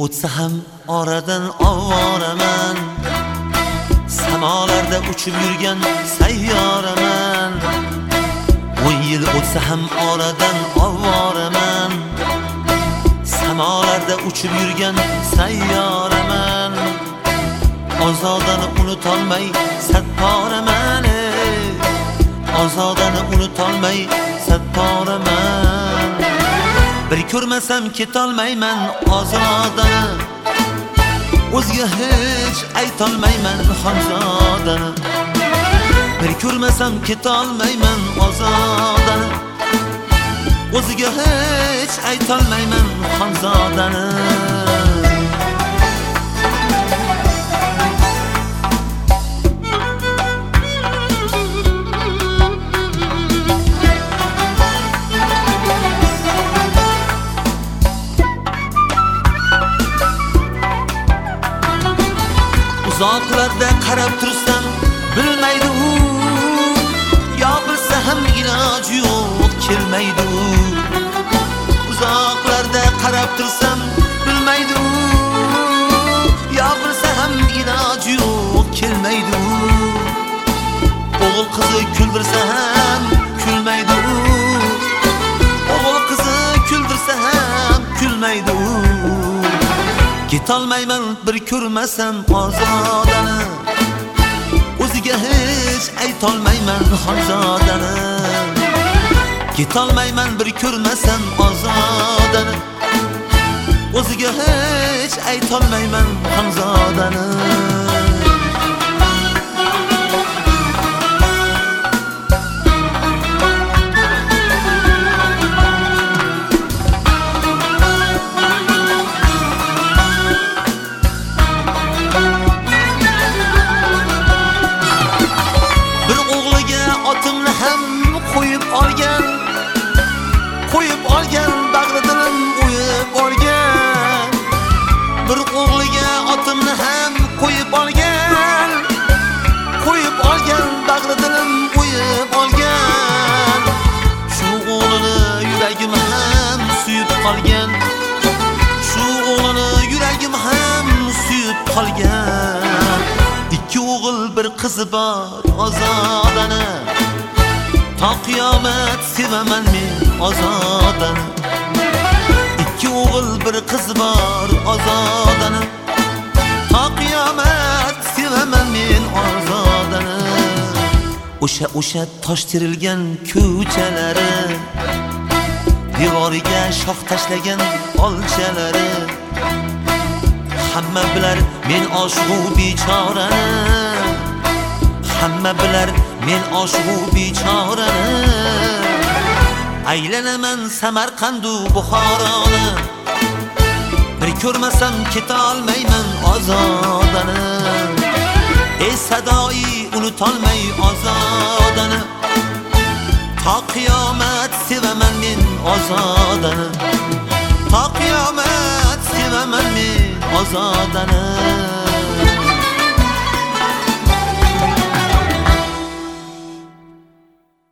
o'tsa ham oradan ovoraman, samalarda uchib yurgan sayyoraman. 10 yil o'tsa ham oradan ovoraman, samalarda uchib yurgan sayyoraman. Ozodani unutolmay satporaman, ozodani unutolmay satporaman. Bir ko'rmasam ketolmayman ozodani, o'zga hech aytolmayman xonzodani. Bir ko'rmasam ketolmayman ozodani, o'zga hech aytolmayman xonzodani. Uzoqlarda qarab tursam bilmaydi u, yo bilsa ham iloji yo'q kelmaydi u. Uzoqlarda qarab tursam bilmaydi u, yo bilsa ham iloji yo'q kelmaydi u. O'g'il qizi kuldirsa ham kulmaydi u, o'g'il qizi kuldirsa ham kulmaydi u. Ketolmayman bir ko'rmasam ozodani, o'ziga hech aytolmayman xonzodani. Ketolmayman bir ko'rmasam ozodani, o'ziga hech aytolmayman xonzodani. Otimni ham qo'yib olgan, bag'ri dilim o'yib olgan. Bir o'g'liga otimni ham qo'yib olgan, bag'ri dilim o'yib olgan. Shu o'g'lini yuragim ham suyib qolgan, shu o'g'lini yuragim ham suyib qolgan. Ikki o'g'il bir qizi bor ozodani, ta qiyomat sevaman men ozodani. Ikki o'g'il bir qiz bor ozodani, ta qiyomat sevaman men ozodani. O'sha tosh terilgan ko'chalari, devoriga shoh tashlagan olchalari, hamma bilar men oshiqu bechorani, hamma bilar men oshiqu bechorani. Aylanaman Samarqandu Buxoroni, bir ko'rmasam ketolmayman ozodani. Ey sadoi unutolmay ozodani, ta qiyomat sevaman men ozodani, ta qiyomat sevaman men ozodani.